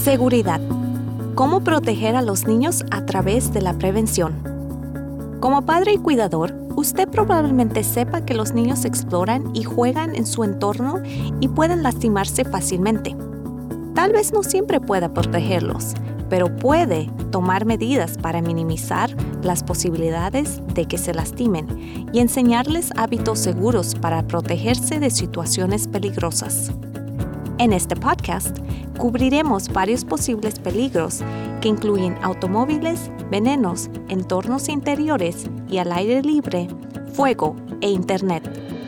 Seguridad. ¿Cómo proteger a los niños a través de la prevención? Como padre y cuidador, usted probablemente sepa que los niños exploran y juegan en su entorno y pueden lastimarse fácilmente. Tal vez no siempre pueda protegerlos, pero puede tomar medidas para minimizar las posibilidades de que se lastimen y enseñarles hábitos seguros para protegerse de situaciones peligrosas. En este podcast, cubriremos varios posibles peligros que incluyen automóviles, venenos, entornos interiores y al aire libre, fuego e Internet.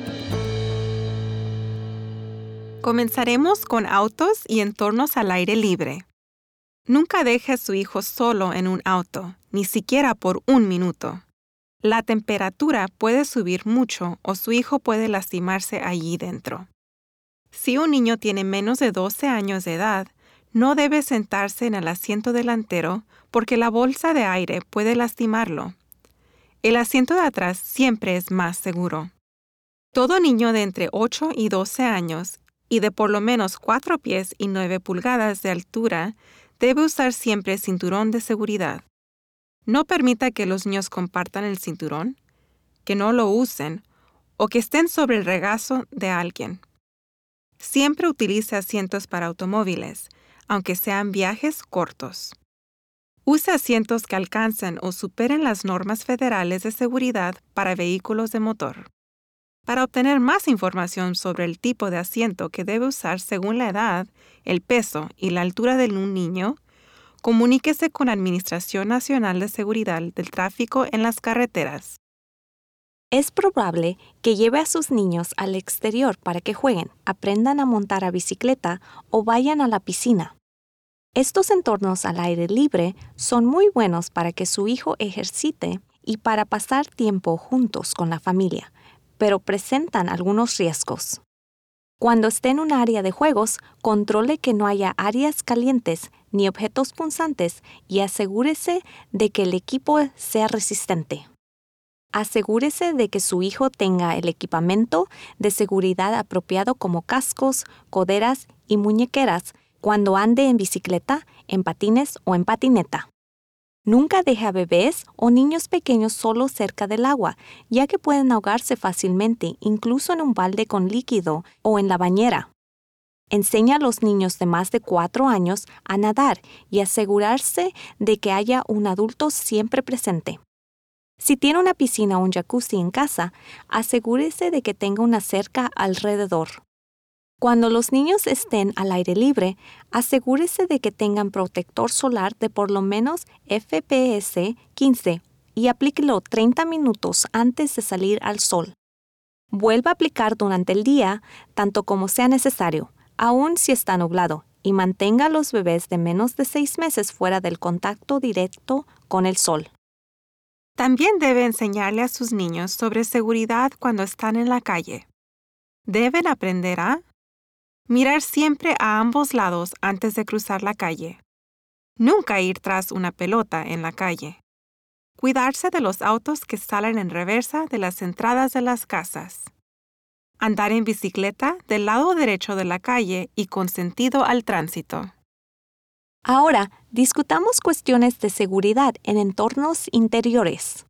Comenzaremos con autos y entornos al aire libre. Nunca deje a su hijo solo en un auto, ni siquiera por 1 minuto. La temperatura puede subir mucho o su hijo puede lastimarse allí dentro. Si un niño tiene menos de 12 años de edad, no debe sentarse en el asiento delantero porque la bolsa de aire puede lastimarlo. El asiento de atrás siempre es más seguro. Todo niño de entre 8 y 12 años y de por lo menos 4 pies y 9 pulgadas de altura debe usar siempre cinturón de seguridad. No permita que los niños compartan el cinturón, que no lo usen o que estén sobre el regazo de alguien. Siempre utilice asientos para automóviles, aunque sean viajes cortos. Use asientos que alcancen o superen las normas federales de seguridad para vehículos de motor. Para obtener más información sobre el tipo de asiento que debe usar según la edad, el peso y la altura de un niño, comuníquese con la Administración Nacional de Seguridad del Tráfico en las Carreteras. Es probable que lleve a sus niños al exterior para que jueguen, aprendan a montar a bicicleta o vayan a la piscina. Estos entornos al aire libre son muy buenos para que su hijo ejercite y para pasar tiempo juntos con la familia, pero presentan algunos riesgos. Cuando esté en un área de juegos, controle que no haya áreas calientes ni objetos punzantes y asegúrese de que el equipo sea resistente. Asegúrese de que su hijo tenga el equipamiento de seguridad apropiado como cascos, coderas y muñequeras cuando ande en bicicleta, en patines o en patineta. Nunca deje a bebés o niños pequeños solos cerca del agua, ya que pueden ahogarse fácilmente, incluso en un balde con líquido o en la bañera. Enseña a los niños de más de 4 años a nadar y asegurarse de que haya un adulto siempre presente. Si tiene una piscina o un jacuzzi en casa, asegúrese de que tenga una cerca alrededor. Cuando los niños estén al aire libre, asegúrese de que tengan protector solar de por lo menos FPS 15 y aplíquelo 30 minutos antes de salir al sol. Vuelva a aplicar durante el día, tanto como sea necesario, aun si está nublado, y mantenga a los bebés de menos de 6 meses fuera del contacto directo con el sol. También debe enseñarle a sus niños sobre seguridad cuando están en la calle. Deben aprender a mirar siempre a ambos lados antes de cruzar la calle. Nunca ir tras una pelota en la calle. Cuidarse de los autos que salen en reversa de las entradas de las casas. Andar en bicicleta del lado derecho de la calle y con sentido al tránsito. Ahora, discutamos cuestiones de seguridad en entornos interiores.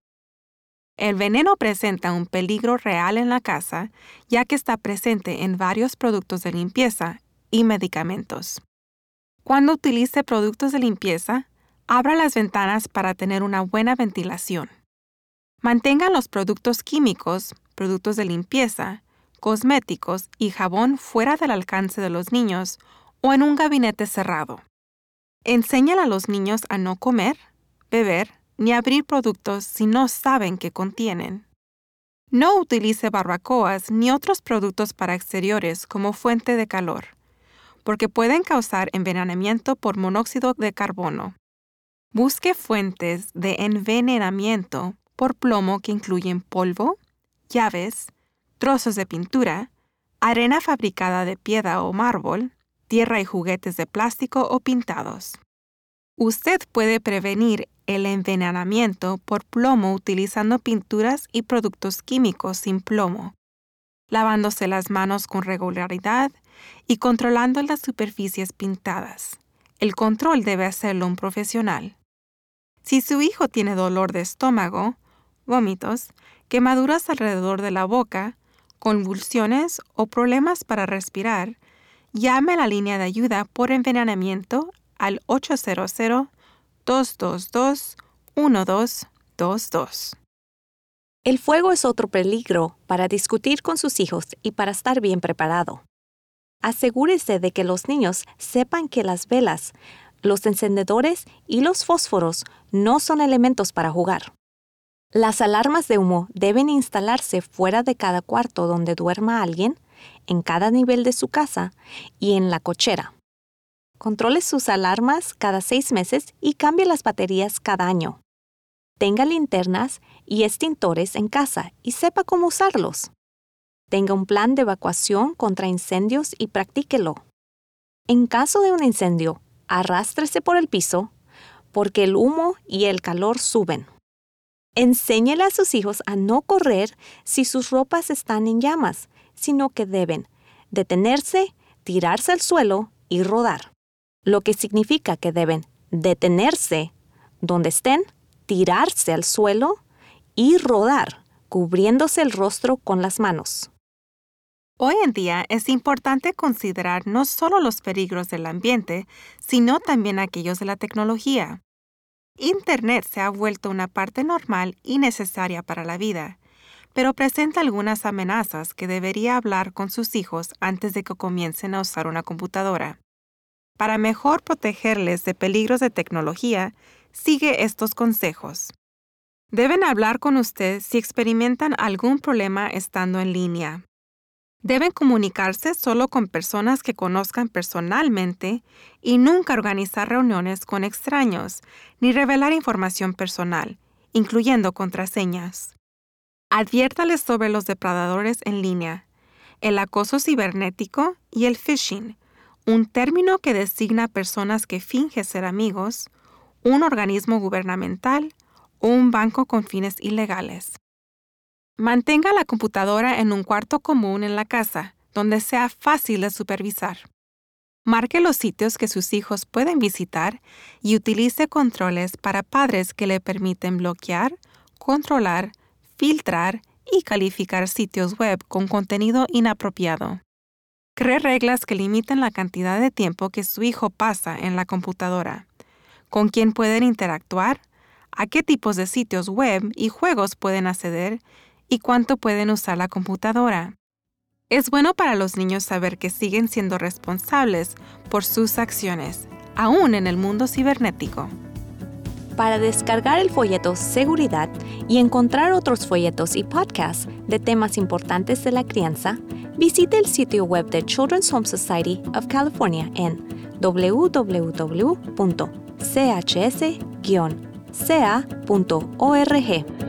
El veneno presenta un peligro real en la casa, ya que está presente en varios productos de limpieza y medicamentos. Cuando utilice productos de limpieza, abra las ventanas para tener una buena ventilación. Mantenga los productos químicos, productos de limpieza, cosméticos y jabón fuera del alcance de los niños o en un gabinete cerrado. Enséñale a los niños a no comer, beber ni abrir productos si no saben qué contienen. No utilice barbacoas ni otros productos para exteriores como fuente de calor, porque pueden causar envenenamiento por monóxido de carbono. Busque fuentes de envenenamiento por plomo que incluyen polvo, llaves, trozos de pintura, arena fabricada de piedra o mármol, tierra y juguetes de plástico o pintados. Usted puede prevenir el envenenamiento por plomo utilizando pinturas y productos químicos sin plomo, lavándose las manos con regularidad y controlando las superficies pintadas, El control debe hacerlo un profesional. Si su hijo tiene dolor de estómago, vómitos, quemaduras alrededor de la boca, convulsiones o problemas para respirar, llame a la línea de ayuda por envenenamiento al 800-222-1222. El fuego es otro peligro para discutir con sus hijos y para estar bien preparado. Asegúrese de que los niños sepan que las velas, los encendedores y los fósforos no son elementos para jugar. Las alarmas de humo deben instalarse fuera de cada cuarto donde duerma alguien, en cada nivel de su casa y en la cochera. Controle sus alarmas cada 6 meses y cambie las baterías cada año. Tenga linternas y extintores en casa y sepa cómo usarlos. Tenga un plan de evacuación contra incendios y practíquelo. En caso de un incendio, arrástrese por el piso porque el humo y el calor suben. Enséñele a sus hijos a no correr si sus ropas están en llamas, sino que deben detenerse, tirarse al suelo y rodar. Lo que significa que deben detenerse donde estén, tirarse al suelo y rodar, cubriéndose el rostro con las manos. Hoy en día es importante considerar no solo los peligros del ambiente, sino también aquellos de la tecnología. Internet se ha vuelto una parte normal y necesaria para la vida, pero presenta algunas amenazas que debería hablar con sus hijos antes de que comiencen a usar una computadora. Para mejor protegerles de peligros de tecnología, sigue estos consejos. Deben hablar con usted si experimentan algún problema estando en línea. Deben comunicarse solo con personas que conozcan personalmente y nunca organizar reuniones con extraños ni revelar información personal, incluyendo contraseñas. Adviértales sobre los depredadores en línea, el acoso cibernético y el phishing, un término que designa a personas que fingen ser amigos, un organismo gubernamental o un banco con fines ilegales. Mantenga la computadora en un cuarto común en la casa, donde sea fácil de supervisar. Marque los sitios que sus hijos pueden visitar y utilice controles para padres que le permiten bloquear, controlar, filtrar y calificar sitios web con contenido inapropiado. Cree reglas que limiten la cantidad de tiempo que su hijo pasa en la computadora, con quién pueden interactuar, a qué tipos de sitios web y juegos pueden acceder y cuánto pueden usar la computadora. Es bueno para los niños saber que siguen siendo responsables por sus acciones, aún en el mundo cibernético. Para descargar el folleto Seguridad y encontrar otros folletos y podcasts de temas importantes de la crianza, visite el sitio web de Children's Home Society of California en www.chs-ca.org.